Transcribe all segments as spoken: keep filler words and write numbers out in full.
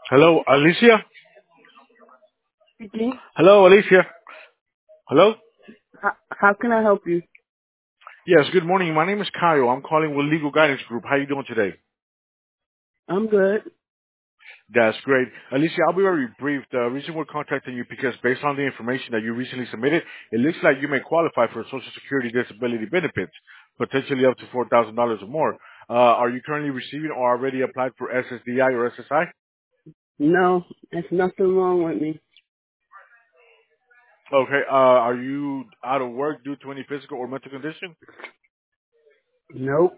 Hello, Alicia? Speaking. Hello, Alicia? Hello? How, how can I help you? Yes, good morning. My name is Kyle. I'm calling with Legal Guidance Group. How you doing today? I'm good. That's great. Alicia, I'll be very brief. The reason we're contacting you because based on the information that you recently submitted, it looks like you may qualify for Social Security disability benefits, potentially up to four thousand dollars or more. Uh, are you currently receiving or already applied for S S D I or S S I? No, there's nothing wrong with me. Okay. Uh, are you out of work due to any physical or mental condition? Nope.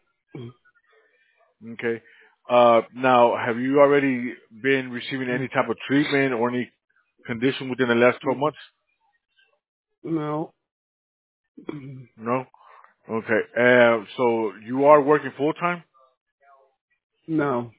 Okay. Uh, now, have you already been receiving any type of treatment or any condition within the last twelve months? No. No? Okay. Uh, so you are working full time? No.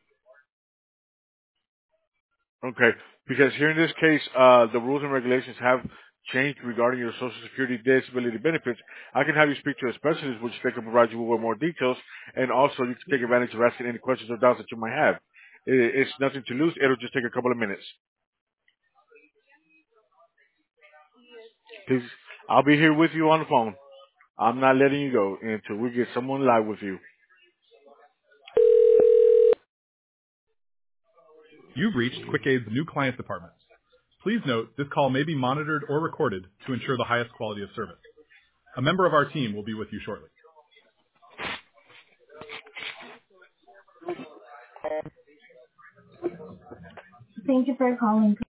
Okay. Because here in this case, uh, the rules and regulations have changed regarding your Social Security disability benefits. I can have you speak to a specialist, which they can provide you with more details, and also you can take advantage of asking any questions or doubts that you might have. It, it's nothing to lose. It'll just take a couple of minutes. Please, I'll be here with you on the phone. I'm not letting you go until we get someone live with you. You've reached QuickAid's new client department. Please note this call may be monitored or recorded to ensure the highest quality of service. A member of our team will be with you shortly. Thank you for calling.